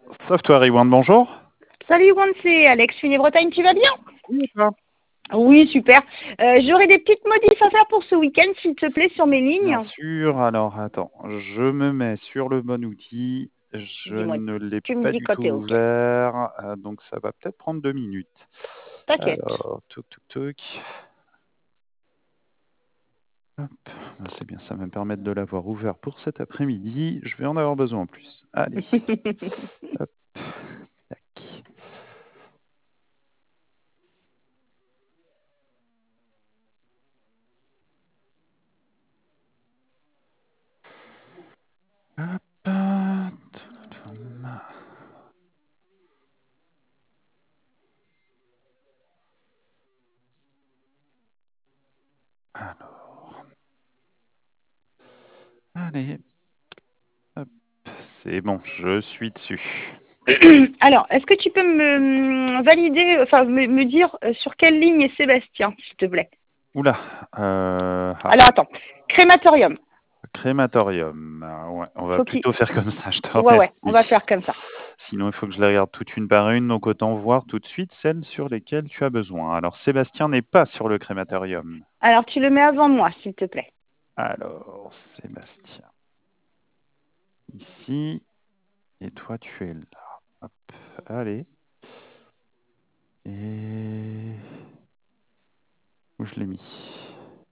Software Rewind, bonjour. Salut Juan, c'est Alex Finet-Bretagne, tu vas bien? Oui, ça. Oui, super. J'aurais des petites modifs à faire pour ce week-end, s'il te plaît, sur mes Bien lignes. sûr. Alors, attends, je me mets sur le bon outil. Je Dis-moi, ne l'ai tu me pas dis du quand tout t'es OK. ouvert, donc ça va peut-être prendre 2 minutes. T'inquiète. Alors, toc, toc, toc. Hop, ben, c'est bien, ça va me permettre de l'avoir ouvert pour cet après-midi. Je vais en avoir besoin en plus. Allez, hop, tac. Hop, alors, allez, hop, c'est bon, je suis dessus. Alors, est-ce que tu peux me valider, enfin me dire sur quelle ligne est Sébastien, s'il te plaît? Oula, Alors attends, crématorium. crématorium. Ouais, on va Faut qu'il... plutôt faire comme ça, je te Ouais, on va remercie. faire comme ça. Sinon, il faut que je les regarde toutes une par une, donc autant voir tout de suite celles sur lesquelles tu as besoin. Alors, Sébastien n'est pas sur le crématorium. Alors, tu le mets avant moi, s'il te plaît. Alors, Sébastien, ici, et toi, tu es là. Hop, allez. Et où je l'ai mis?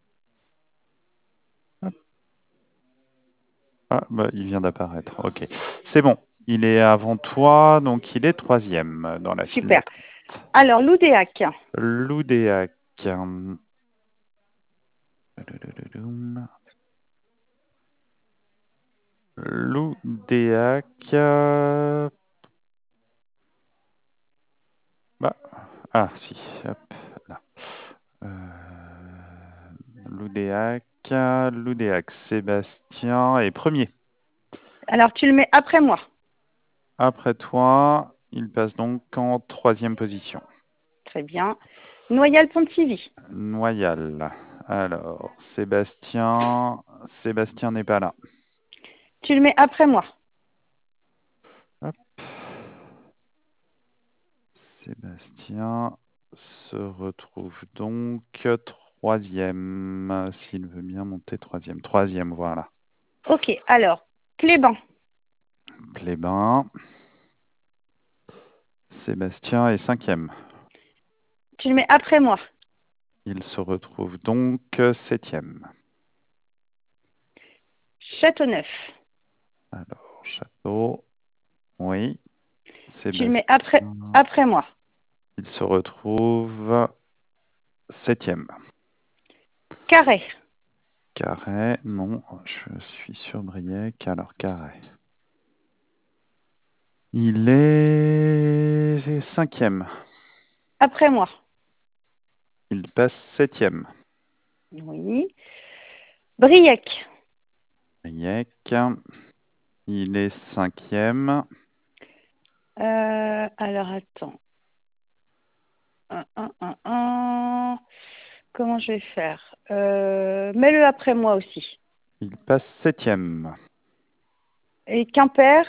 Hop. Ah, bah, il vient d'apparaître. Ok, c'est bon. Il est avant toi, donc il est troisième dans la file Super. d'attente. Alors, l'Oudéac. L'Oudéac. L'Oudéac. Bah, ah, si, hop, là. L'Oudéac, Sébastien est premier. Alors, tu le mets après moi. Après toi, il passe donc en troisième position. Très bien. Noyal-Pontivy. Noyal. Alors, Sébastien n'est pas là. Tu le mets après moi. Hop. Sébastien se retrouve donc troisième, s'il veut bien monter troisième. Troisième, voilà. Ok, alors, Cléban. Plébin. Sébastien est cinquième. Tu le mets après moi. Il se retrouve donc septième. Châteauneuf. Alors, Château, oui. Tu le mets Sébastien, après moi. il se retrouve septième. Carré. Carré, non, je suis sur Briec, alors Carré. Il est cinquième. Après moi. Il passe septième. Oui. Briec. Briec, il est cinquième. Alors, attends. Comment je vais faire? Mets-le après moi aussi. Il passe septième. Et Quimper.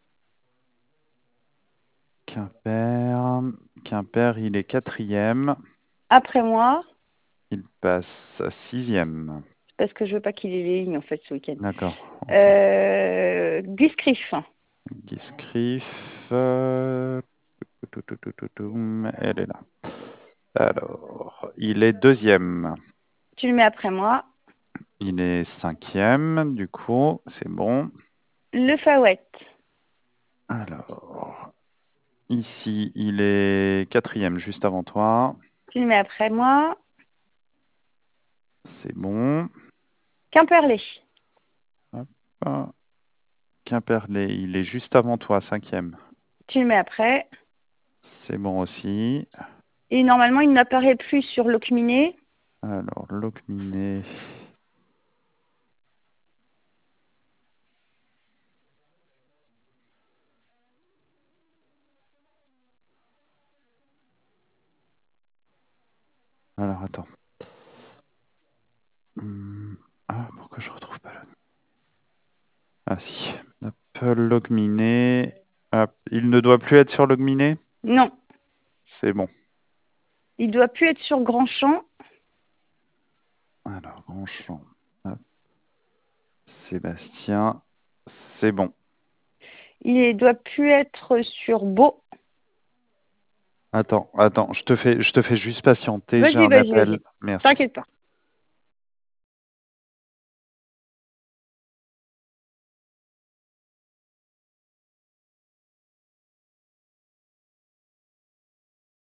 Quimper, il est quatrième. Après moi. Il passe sixième. Parce que je veux pas qu'il ait les lignes, en fait, ce week-end. D'accord, ok. Guiscrif. Giscriff, elle est là. Alors, il est deuxième. Tu le mets après moi. Il est cinquième, du coup, c'est bon. Le Fawet. Alors, ici, il est quatrième, juste avant toi. Tu le mets après moi. C'est bon. Quimperlé. Hop. Quimperlé, il est juste avant toi, cinquième. Tu le mets après. C'est bon aussi. Et normalement, il n'apparaît plus sur l'Ocminé. Alors, Locminé. Alors, attends. Ah, pourquoi je retrouve pas là? Ah si. Hop, Logminé. Hop. Il ne doit plus être sur Logminé? Non. C'est bon. Il doit plus être sur Grandchamp. Alors, Grandchamp. Hop. Sébastien, c'est bon. Il doit plus être sur Beau. Attends, je te fais juste patienter, j'ai Vas-y, un vas-y, appel. vas-y. Merci. T'inquiète pas.